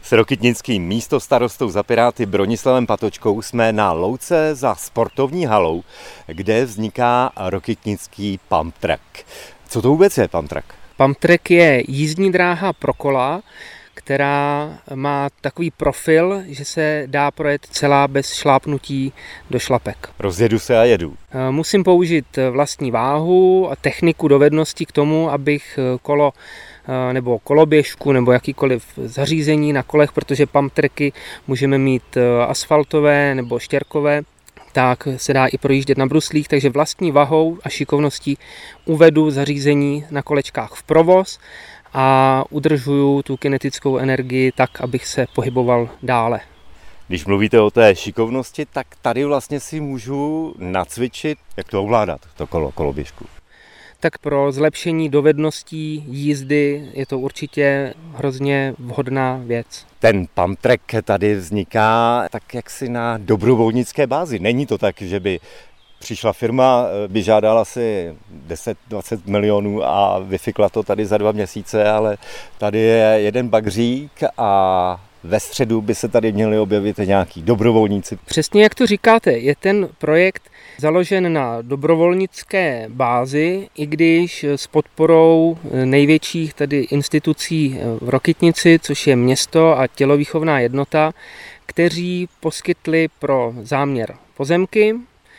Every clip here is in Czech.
S rokytnickým místostarostou za Piráty Bronislavem Patočkou jsme na louce za sportovní halou, kde vzniká rokytnický pump track. Co to vůbec je pump track? Pump track je jízdní dráha pro kola, která má takový profil, že se dá projet celá bez šlápnutí do šlapek. Rozjedu se a jedu. Musím použít vlastní váhu a techniku dovedností k tomu, abych kolo nebo koloběžku nebo jakýkoliv zařízení na kolech, protože pump tracky můžeme mít asfaltové nebo štěrkové, tak se dá i projíždět na bruslích, takže vlastní vahou a šikovností uvedu zařízení na kolečkách v provoz a udržuju tu kinetickou energii tak, abych se pohyboval dále. Když mluvíte o té šikovnosti, tak tady vlastně si můžu nacvičit, jak to ovládat, to koloběžku. Tak pro zlepšení dovedností jízdy je to určitě hrozně vhodná věc. Ten pump track tady vzniká tak jaksi na dobrovolnické bázi. Není to tak, že by přišla firma, by žádala asi 10-20 milionů a vyfikla to tady za 2 měsíce, ale tady je jeden bagřík a ve středu by se tady měli objevit nějaký dobrovolníci. Přesně jak to říkáte, je ten projekt založen na dobrovolnické bázi, i když s podporou největších tedy institucí v Rokytnici, což je město a tělovýchovná jednota, kteří poskytli pro záměr pozemky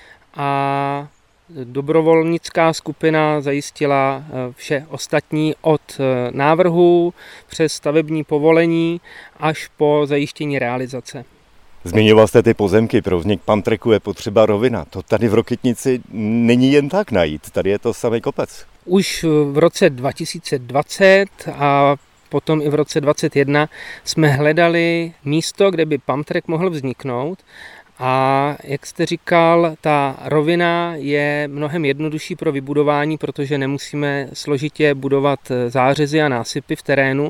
a dobrovolnická skupina zajistila vše ostatní od návrhu přes stavební povolení až po zajištění realizace. Zmiňoval jste ty pozemky, pro vznik pump tracku je potřeba rovina. To tady v Rokytnici není jen tak najít, tady je to samý kopec. Už v roce 2020 a potom i v roce 2021 jsme hledali místo, kde by pump track mohl vzniknout. A jak jste říkal, ta rovina je mnohem jednodušší pro vybudování, protože nemusíme složitě budovat zářezy a násypy v terénu.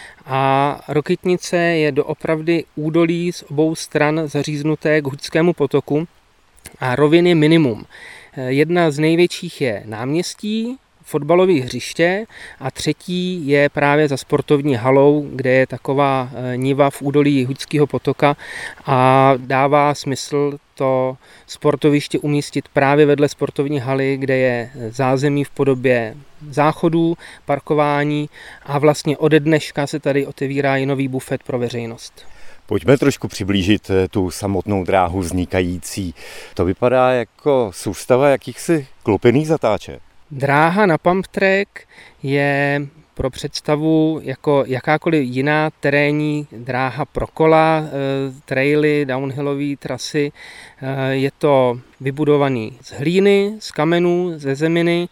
A Rokytnice je doopravdy údolí z obou stran zaříznuté k Huďskému potoku a rovin je minimum. Jedna z největších je náměstí, fotbalové hřiště a třetí je právě za sportovní halou, kde je taková niva v údolí Huďského potoka a dává smysl to sportoviště umístit právě vedle sportovní haly, kde je zázemí v podobě záchodů, parkování a vlastně ode dneška se tady otevírá i nový bufet pro veřejnost. Pojďme trošku přiblížit tu samotnou dráhu vznikající. To vypadá jako soustava jakýchsi klopených zatáček. Dráha na pump track je pro představu jako jakákoliv jiná terénní dráha pro kola, traily, downhillové trasy. Je to vybudovaný z hlíny, z kamenů, ze zeminy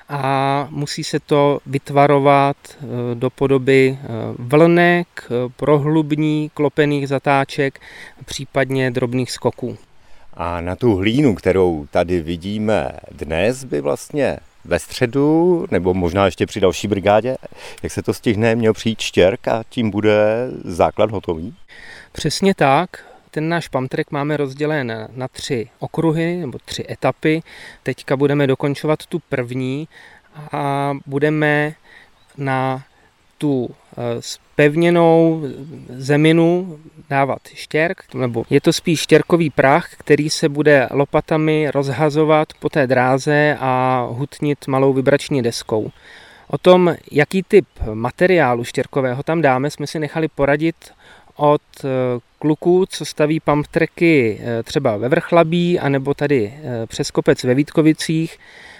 a musí se to vytvarovat do podoby vlnek, prohlubní, klopených zatáček, případně drobných skoků. A na tu hlínu, kterou tady vidíme dnes, by vlastně ve středu, nebo možná ještě při další brigádě, jak se to stihne, měl přijít štěrk a tím bude základ hotový? Přesně tak. Ten náš pump track máme rozdělen na 3 okruhy nebo 3 etapy. Teďka budeme dokončovat tu první a budeme na tu zpevněnou zeminu dávat štěrk, nebo je to spíš štěrkový prach, který se bude lopatami rozhazovat po té dráze a hutnit malou vibrační deskou. O tom, jaký typ materiálu štěrkového tam dáme, jsme si nechali poradit od kluků, co staví pump tracky třeba ve Vrchlabí, anebo tady přes kopec ve Vítkovicích.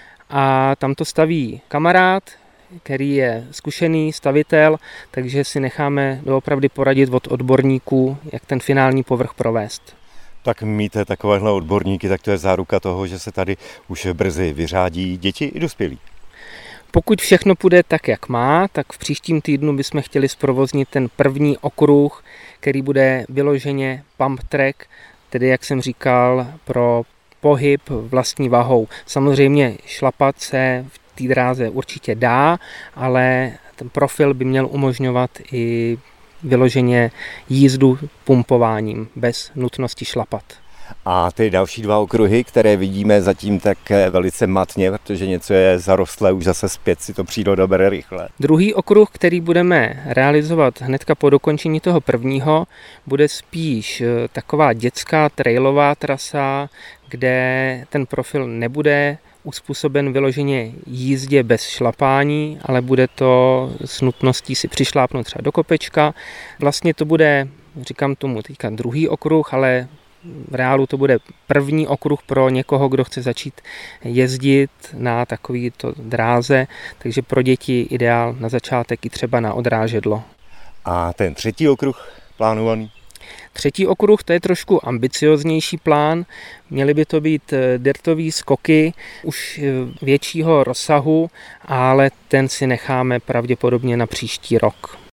A tam to staví kamarád, který je zkušený stavitel, takže si necháme doopravdy poradit od odborníků, jak ten finální povrch provést. Tak mít takovéhle odborníky, tak to je záruka toho, že se tady už brzy vyřádí děti i dospělí. Pokud všechno půjde tak, jak má, tak v příštím týdnu bychom chtěli zprovoznit ten první okruh, který bude vyloženě pump track, tedy jak jsem říkal, pro pohyb vlastní vahou. Samozřejmě šlapat se v té dráze určitě dá, ale ten profil by měl umožňovat i vyloženě jízdu pumpováním bez nutnosti šlapat. A ty další 2 okruhy, které vidíme zatím tak velice matně, protože něco je zarostlé, už zase zpět si to příroda bere rychle. Druhý okruh, který budeme realizovat hnedka po dokončení toho prvního, bude spíš taková dětská trailová trasa, kde ten profil nebude uspůsoben vyloženě jízdě bez šlapání, ale bude to s nutností si přišlápnout třeba do kopečka. Vlastně to bude, říkám tomu teďka druhý okruh, ale v reálu to bude první okruh pro někoho, kdo chce začít jezdit na takovýto dráze, takže pro děti ideál na začátek i třeba na odrážedlo. A ten třetí okruh plánovaný? Třetí okruh, to je trošku ambicioznější plán, měly by to být dirtové skoky už většího rozsahu, ale ten si necháme pravděpodobně na příští rok.